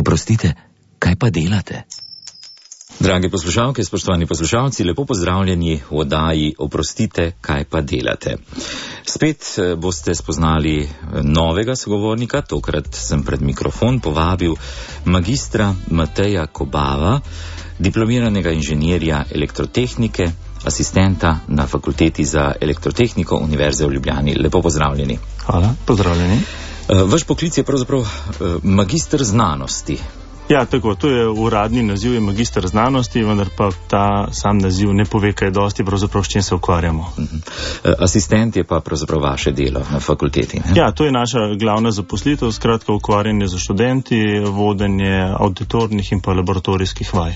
Oprostite, kaj pa delate? Dragi poslušalke, spoštovani poslušalci, lepo pozdravljeni v oddaji Oprostite, kaj pa delate. Spet boste spoznali novega sogovornika, tokrat sem pred mikrofon povabil magistra Mateja Kobava, diplomiranega inženirja elektrotehnike, asistenta na Fakulteti za elektrotehniko Univerze v Ljubljani. Lepo pozdravljeni. Hvala, pozdravljeni. Vaš poklic je pravzaprav magister znanosti. Ja, tako, to je uradni naziv, je magister znanosti, vendar pa ta sam naziv ne pove kaj dosti, pravzaprav s čim se ukvarjamo. Asistent je pa pravzaprav vaše delo na fakulteti, ne? Ja, to je naša glavna zaposlitev, skratka ukvarjanje z študenti, vodenje auditornih in pa laboratorijskih vaj.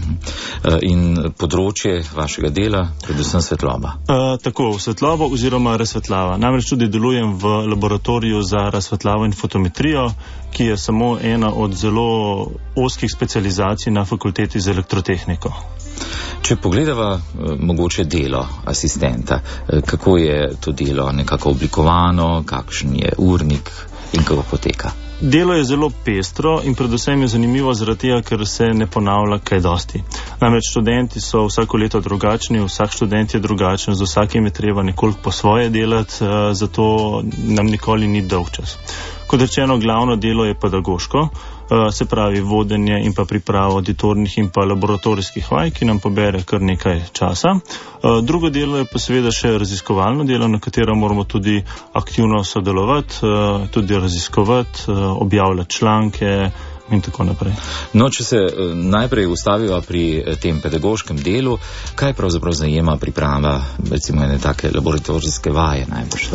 In področje vašega dela, predvsem svetloba? Tako, svetloba oziroma razsvetljava. Namreč tudi delujem v laboratoriju za razsvetljavo in fotometrijo, ki je samo ena od zelo ozkih specializacij na Fakulteti za elektrotehniko. Če pogledava mogoče delo asistenta, kako je to delo nekako oblikovano, kakšen je urnik in kako poteka? Delo je zelo pestro in predvsem je zanimivo zaradi tega, ker se ne ponavlja kaj dosti. Namreč študenti so vsako leto drugačni, vsak študent je drugačen, z vsakim je treba nekoliko po svoje delati, zato nam nikoli ni dolgčas. Kot rečeno, glavno delo je pedagoško, se pravi vodenje in pa priprava auditornih in pa laboratorijskih vaj, ki nam pobere kar nekaj časa. Drugo delo je pa seveda še raziskovalno delo, na katero moramo tudi aktivno sodelovati, tudi raziskovati, objavljati članke in tako naprej. No, če se najprej ustaviva pri tem pedagoškem delu, kaj pravzaprav zajema priprava, recimo, ene take laboratorijske vaje najbolj?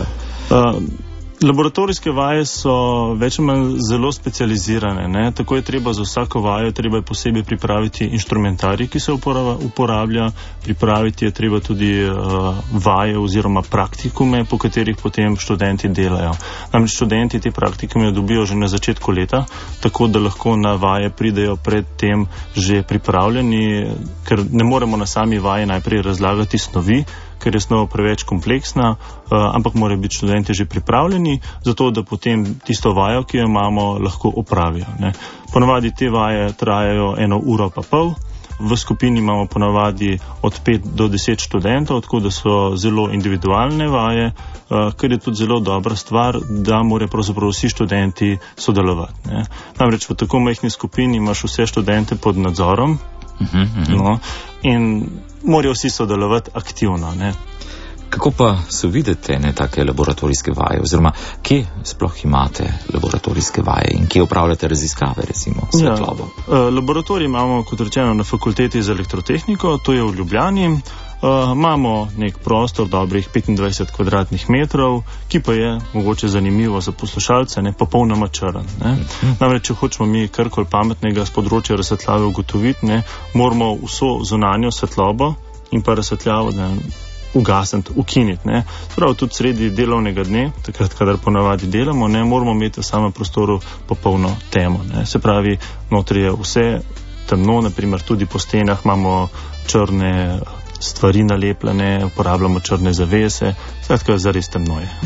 Laboratorijske vaje so več ali manj zelo specializirane, ne? Tako je treba za vsako vajo, treba je posebej pripraviti inštrumentarij, ki se uporablja, pripraviti je treba tudi vaje oziroma praktikume, po katerih potem študenti delajo. Namreč študenti te praktikume dobijo že na začetku leta, tako da lahko na vaje pridejo predtem že pripravljeni, ker ne moremo na sami vaji najprej razlagati snovi, ker je snov preveč kompleksna, ampak morajo biti študenti že pripravljeni, zato da potem tisto vajo, ki jo imamo, lahko opravijo, ne. Ponavadi te vaje trajajo 1 uro pa pol, v skupini imamo ponavadi od 5 do 10 študentov, tako da so zelo individualne vaje, kar je tudi zelo dobra stvar, da morajo pravzaprav vsi študenti sodelovati, ne. Namreč v tako majhni skupini imaš vse študente pod nadzorom, no, in morajo vsi sodelovati aktivno, ne. Kako pa so videti ne take laboratorijske vaje, oziroma kje sploh imate laboratorijske vaje in kje upravljate raziskave, recimo, svetlobo? Laboratorij imamo, kot rečeno, na Fakulteti za elektrotehniko, to je v Ljubljani. Imamo nek prostor dobrih 25 kvadratnih metrov, ki pa je mogoče zanimivo za poslušalce, ne, popolnoma črn, ne. Namreč, če hočemo mi karkoli pametnega z področja razsvetljave ugotoviti, ne, moramo vso zunanjo svetlobo in pa razsvetljavo ugasniti, ukiniti, ne. Prav tudi sredi delovnega dne, takrat, kadar ponavadi delamo, ne, moramo imeti v samem prostoru popolno temo, ne. Se pravi, notri je vse temno, naprimer tudi po stenah imamo črne stvari nalepljene, uporabljamo črne zavese, skratka, zares temno je.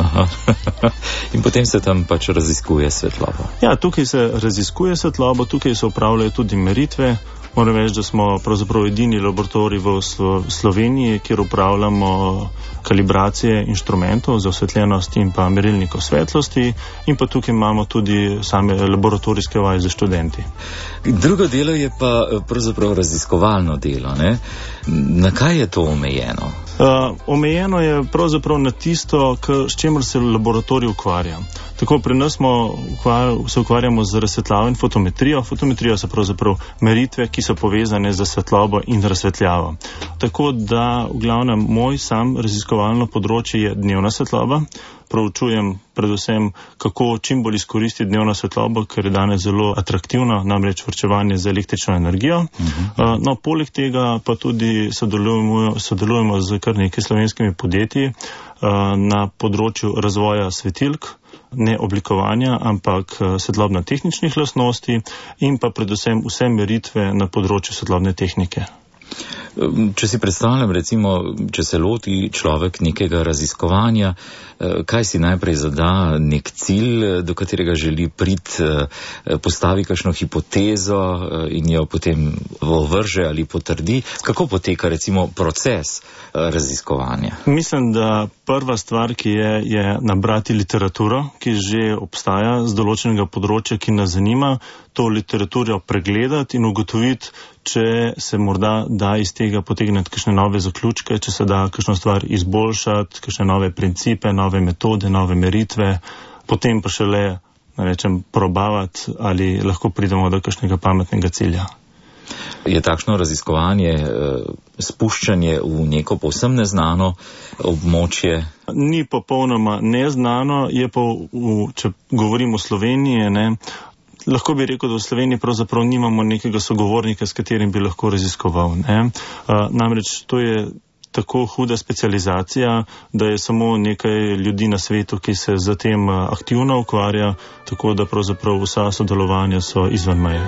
In potem se tam pač raziskuje svetlobo. Ja, tukaj se raziskuje svetlobo, tukaj se upravljajo tudi meritve. Moram reči, da smo pravzaprav edini laboratorij v Sloveniji, kjer upravljamo kalibracije inštrumentov za osvetljenost in pa merilnikov svetlosti, in pa tukaj imamo tudi same laboratorijske vaje za študenti. Drugo delo je pa pravzaprav raziskovalno delo, ne? Na kaj je to omejeno? Omejeno je pravzaprav na tisto, s čemer se laboratorij ukvarja. Tako, pri nas se ukvarjamo z razsvetljavo in fotometrijo. Fotometrija so pravzaprav meritve, ki so povezane z svetlobo in razsvetljavo. Tako da, v glavnem, moj sam raziskovalno področje je dnevna svetloba. Proučujem predvsem, kako čim bolj izkoristiti dnevno svetlobo, ker je danes zelo atraktivno, namreč varčevanje z električno energijo. No, poleg tega pa tudi sodelujemo z kar nekaj slovenskimi podjetji na področju razvoja svetilk, ne oblikovanja, ampak svetlobno-tehničnih lastnosti in pa predvsem vse meritve na področju svetlobne tehnike. Če si predstavljam, recimo, če se loti človek nekega raziskovanja, kaj si najprej zada nek cilj, do katerega želi priti, postavi kakšno hipotezo in jo potem ovrže ali potrdi. Kako poteka recimo proces raziskovanja? Mislim, da prva stvar, ki je nabrati literaturo, ki že obstaja z določenega področja, ki nas zanima, to literaturo pregledati in ugotoviti, če se morda da iz tega potegniti kakšne nove zaključke, če se da kakšno stvar izboljšati, kakšne nove principe, nove metode, nove meritve, potem pa šele, probavati, ali lahko pridemo do kakšnega pametnega cilja. Je takšno raziskovanje spuščanje v neko povsem neznano območje? Ni popolnoma neznano, je pa, če govorimo o Sloveniji, lahko bi rekel, da v Sloveniji pravzaprav nimamo nekega sogovornika, s katerim bi lahko raziskoval. Namreč to je tako huda specializacija, da je samo nekaj ljudi na svetu, ki se z tem aktivno ukvarja, tako da pravzaprav vsa sodelovanja so izven meje.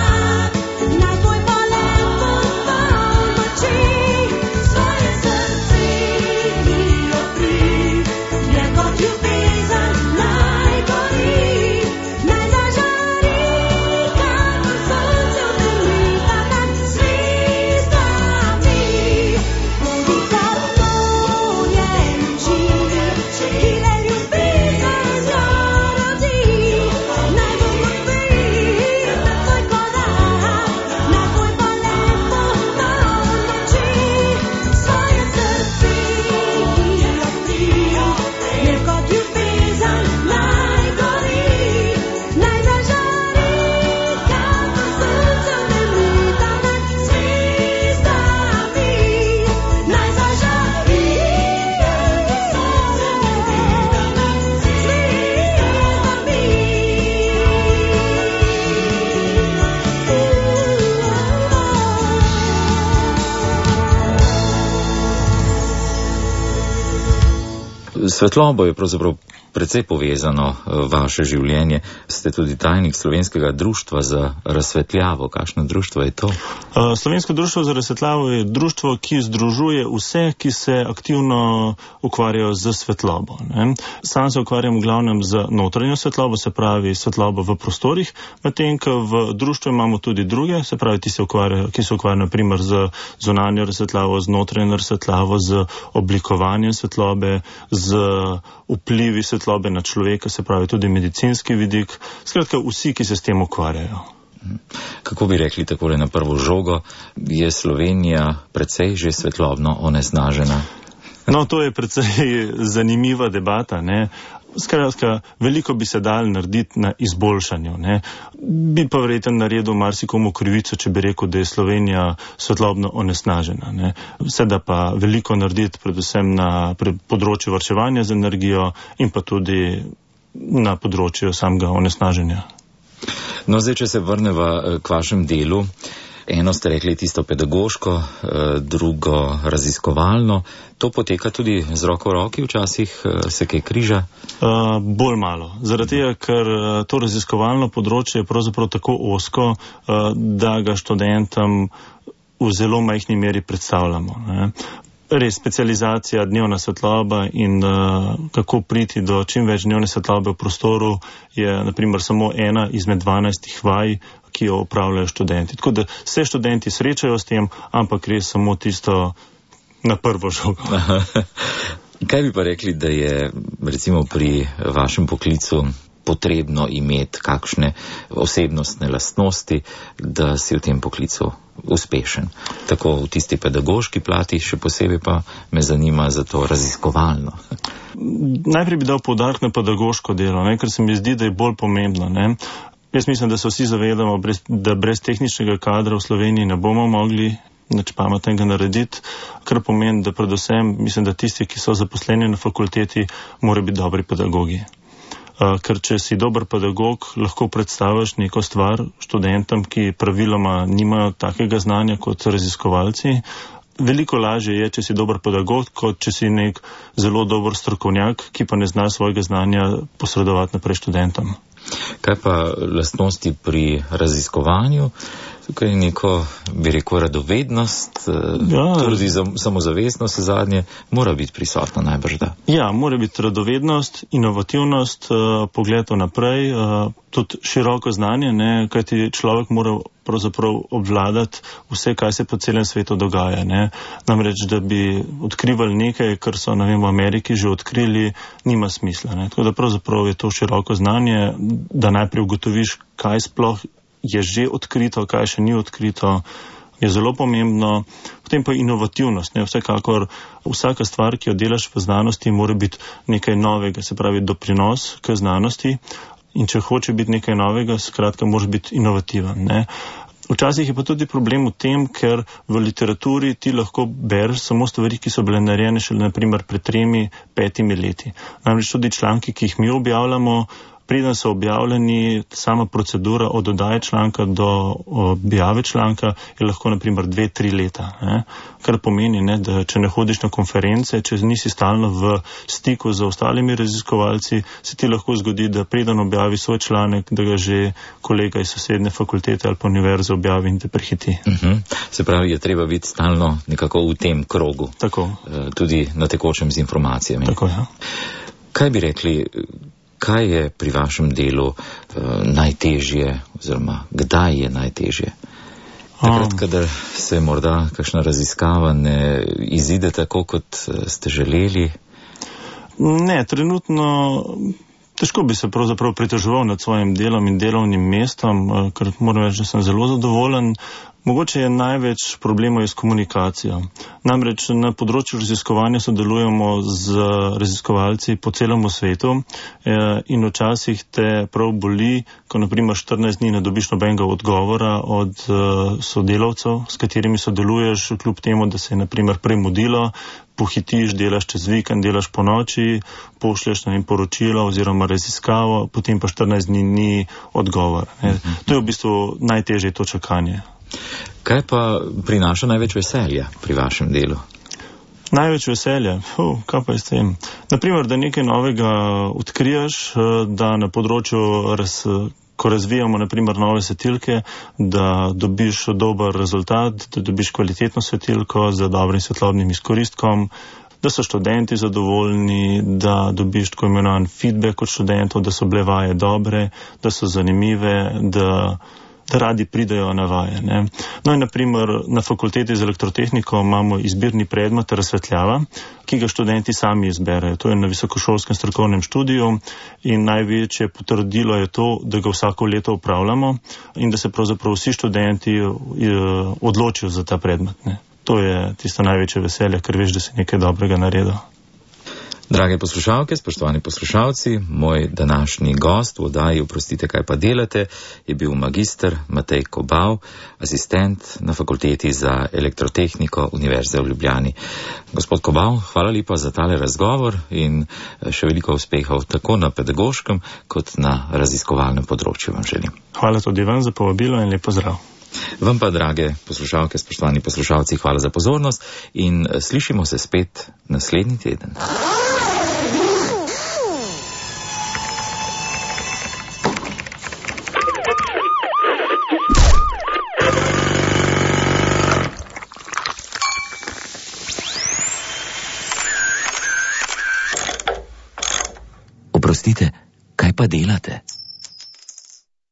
Svoje srce Svetlobo je pravzaprav precej povezano vaše življenje. Ste tudi tajnik Slovenskega društva za razsvetljavo. Kakšno društvo je to? Slovensko društvo za razsvetljavo je društvo, ki združuje vse, ki se aktivno ukvarjajo z svetlobo. Ne? Sam se ukvarjam v glavnem z notranjo svetlobo, se pravi svetlobo v prostorih, medtem ko v društvu imamo tudi druge, se pravi ki se ukvarjajo naprimer z zunanjo razsvetljavo, z notranjo razsvetljavo, z oblikovanjem svetlobe, z vplivi svetlobe na človeka, se pravi tudi medicinski vidik, skratka vsi, ki se s tem ukvarjajo. Kako bi rekli takole na prvo žogo, je Slovenija precej že svetlobno onesnažena? No, to je precej zanimiva debata, ne. Skratka, veliko bi se dal narediti na izboljšanju, ne. Bi pa verjetno naredil marsikomu krivico, če bi rekel, da je Slovenija svetlobno onesnažena, ne. Seveda pa veliko narediti predvsem na področju varčevanja z energijo in pa tudi na področju samega onesnaženja. No, zdaj, če se vrneva k vašem delu, eno ste rekli tisto pedagoško, drugo raziskovalno. To poteka tudi z roko v roki, včasih se kaj križa? Bolj malo. Zaradi tega, ker to raziskovalno področje je pravzaprav tako ozko, da ga študentom v zelo majhni meri predstavljamo, ne. Res, specializacija, dnevna svetloba in kako priti do čim več dnevne svetlobe v prostoru je naprimer samo ena izmed 12 vaj, ki jo upravljajo študenti. Tako da se študenti srečajo s tem, ampak res samo tisto na prvo žogo. Kaj bi pa rekli, da je recimo pri vašem poklicu potrebno imeti kakšne osebnostne lastnosti, da si v tem poklicu uspešen? Tako v tisti pedagoški plati, še posebej pa me zanima za to raziskovalno. Najprej bi dal poudarek na pedagoško delo, ne, ker se mi zdi, da je bolj pomembno. Ne. Jaz mislim, da se vsi zavedamo, da brez tehničnega kadra v Sloveniji ne bomo mogli nič pametnega narediti, kar pomeni, da predvsem mislim, da tisti, ki so zaposleni na fakulteti, morajo biti dobri pedagogi. Ker če si dober pedagog, lahko predstaviš neko stvar študentom, ki praviloma nimajo takega znanja kot raziskovalci. Veliko lažje je, če si dober pedagog, kot če si nek zelo dober strokovnjak, ki pa ne zna svojega znanja posredovati naprej študentom. Kaj pa lastnosti pri raziskovanju? Tukaj je neko, bi rekel, radovednost, tudi samozavestnost zadnje, mora biti prisotna najbrž, da? Ja, mora biti radovednost, inovativnost, pogled naprej, tudi široko znanje, ne, kajti človek mora pravzaprav obvladati vse, kaj se po celem svetu dogaja, ne. Namreč, da bi odkrivali nekaj, kar so, ne vem, v Ameriki že odkrili, nima smisla, ne. Tako da pravzaprav je to široko znanje, da najprej ugotoviš, kaj sploh je že odkrito, kaj še ni odkrito, je zelo pomembno. Potem pa inovativnost, ne, vsekakor vsaka stvar, ki jo delaš v znanosti, mora biti nekaj novega, se pravi doprinos k znanosti, in če hoče biti nekaj novega, skratka, moraš biti inovativen, ne. Včasih je pa tudi problem v tem, ker v literaturi ti lahko bereš samo stvari, ki so bile narejene šele naprimer pred 3-5 leti. Namreč tudi članki, ki jih mi objavljamo, preden so objavljeni, sama procedura od oddaje članka do objave članka je lahko naprimer 2-3 leta. Ne? Kar pomeni, ne, da če ne hodiš na konference, če nisi stalno v stiku z ostalimi raziskovalci, se ti lahko zgodi, da preden objavi svoj članek, da ga že kolega iz sosednje fakultete ali pa univerze objavi in te prehiti. Se pravi, je treba biti stalno nekako v tem krogu. Tako. Tudi na tekočem z informacijami. Tako, ja. Kaj bi rekli, kaj je pri vašem delu najtežje, oziroma kdaj je najtežje? Takrat, kadar se morda kakšna raziskava ne izide tako, kot ste želeli? Ne, trenutno težko bi se pravzaprav pritoževal nad svojim delom in delovnim mestom, ker moram reči, da sem zelo zadovoljen. Mogoče je največ problemov s komunikacijo. Namreč na področju raziskovanja sodelujemo z raziskovalci po celem svetu in včasih te prav boli, ko naprimer 14 dni ne dobiš nobenega odgovora od sodelavcev, s katerimi sodeluješ, kljub temu, da se je naprimer prej mudilo, pohitiš, delaš čez vikend, delaš po noči, pošlješ na poročilo oziroma raziskavo, potem pa 14 dni ni odgovor. To je v bistvu najtežje, to čakanje. Kaj pa prinaša največ veselja pri vašem delu? Največ veselja, kaj pa je s tem? Naprimer, da nekaj novega odkriješ, da na področju, ko razvijamo naprimer nove svetilke, da dobiš dober rezultat, da dobiš kvalitetno svetilko z dobrim svetlobnim izkoristkom, da so študenti zadovoljni, da dobiš tako imenovan feedback od študentov, da so bile vaje dobre, da so zanimive, da radi pridejo na vaje. Ne? No in naprimer na fakulteti za elektrotehniko imamo izbirni predmet razsvetljava, ki ga študenti sami izberejo. To je na visokošolskem strokovnem študiju in največje potrdilo je to, da ga vsako leto upravljamo in da se pravzaprav vsi študenti odločijo za ta predmet. Ne? To je tisto največje veselje, ker veš, da si nekaj dobrega naredil. Drage poslušalke, spoštovani poslušalci, moj današnji gost v oddaji Oprostite, kaj pa delate, je bil magister Matej Kobav, asistent na fakulteti za elektrotehniko Univerze v Ljubljani. Gospod Kobav, hvala lepa za tale razgovor in še veliko uspehov tako na pedagoškem kot na raziskovalnem področju vam želim. Hvala tudi vam za povabilo in lep pozdrav. Vam pa, drage poslušalke, spoštovani poslušalci, hvala za pozornost in slišimo se spet naslednji teden. Oprostite, kaj pa delate?